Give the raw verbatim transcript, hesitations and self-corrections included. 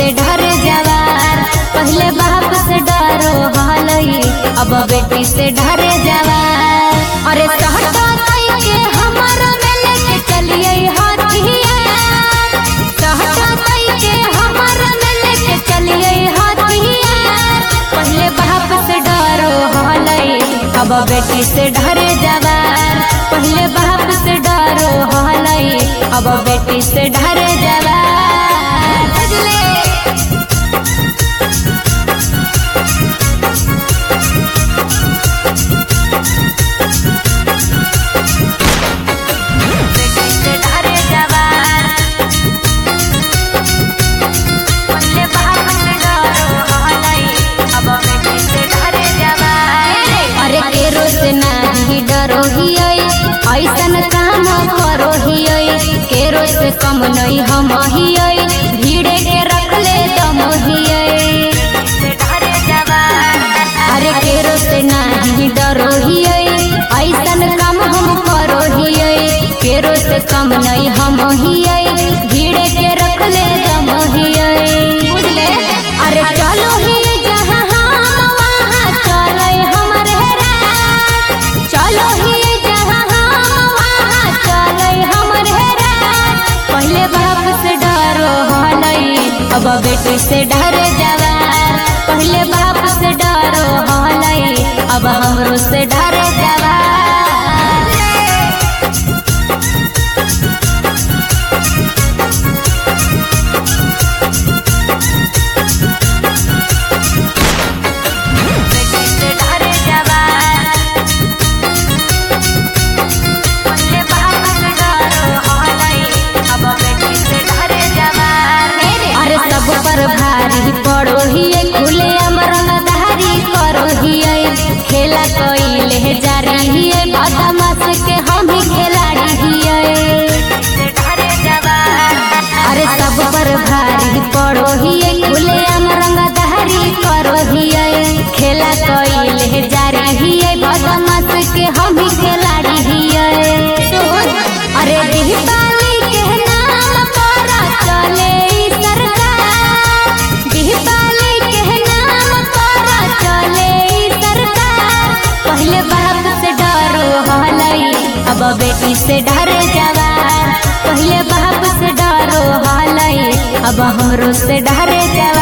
से डर जवार। पहले बाप से डरो हलई अब बेटी से डर जवार। अरे सहटा कई के हमारा में लेके चलिए हथियार। सहटा कई के हमारा में लेके चलिए हथियार। पहले बाप से डरो हलई अब बेटी से डर जवार। पहले बाप से डरो हलई अब बेटी से डर जवार। डरो हियै ऐसन काम करो हियै केरो से कम नहीं हम हियै भीड़े के रख ले दम हियै। अरे केरो से नहीं डरो हियै ऐसन काम हम करो हियै केरो से कम नहीं हम हियै भीड़े के रख ले दम हियै। बुझले अरे चलो हियै जहाँ हम वहाँ चले हमरे रात। चलो ही जहाँ हम वहाँ चले हमरे रात। पहले बाप से डरो हलई अब बेटी से डर जवार। पहले बाप से डरो हलई अब हमरो से डर जवार। पर भारी पड़ो हियै खुले अमरंगधारी करो हियै खेला कइले जारी हियै बदमाश के हम ही खिलाड़ी हियै। अरे सब पर भारी पड़ो हियै खुले अमरंगधारी करो हियै खेला कइले जारी हियै बदमाश के हम ही खिलाड़ी हियै। अरे दीपावली के नाम पर चले अब बेटी से डर जवार। पहले बाप से डरो हलई अब हमरो से डर जवार।